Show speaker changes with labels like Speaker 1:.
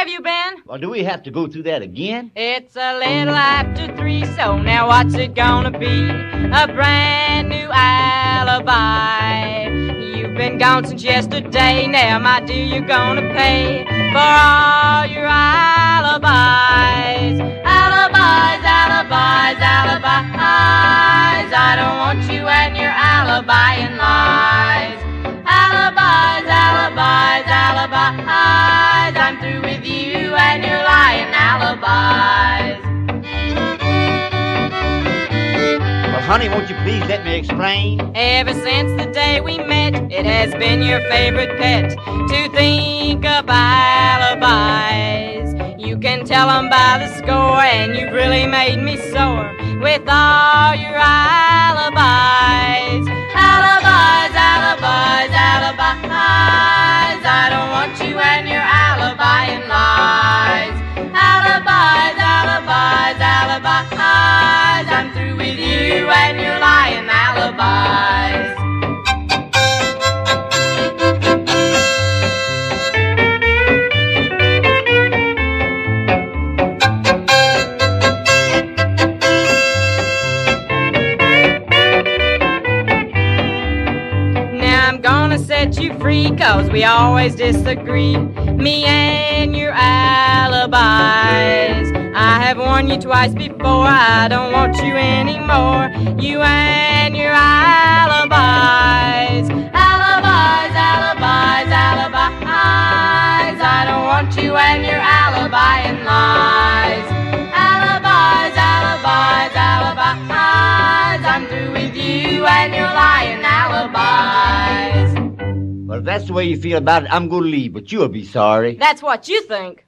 Speaker 1: have you been?
Speaker 2: Well, do we have to go through that again?
Speaker 1: It's a little after 3, so now what's it gonna be? A brand new alibi. You've been gone since yesterday. Now, my dear, you're gonna pay for all your alibis. Alibis, alibis, alibis. I don't want you and your alibi-ing lies. Alibis, alibis, alibis. I'm through with you and your lying alibis.
Speaker 2: Well, honey, won't you please let me explain?
Speaker 1: Ever since the day we met, it has been your favorite pet to think of alibis. You can tell them by the score, and you've really made me sore with all your alibis. Alibis, alibis, alibis. I don't want you and your alibi-ing lies. Alibis, alibis, alibis. I'm through with you and your lying alibis. Set you free, 'cause we always disagree, me and your alibis. I have warned you twice before, I don't want you anymore, you and your alibis. Alibis, alibis, alibis. I don't want you and your alibi-ing lies. Alibis, alibis, alibis. I'm through with you and your lying alibis.
Speaker 2: Well, if that's the way you feel about it, I'm going to leave, but you'll be sorry.
Speaker 1: That's what you think.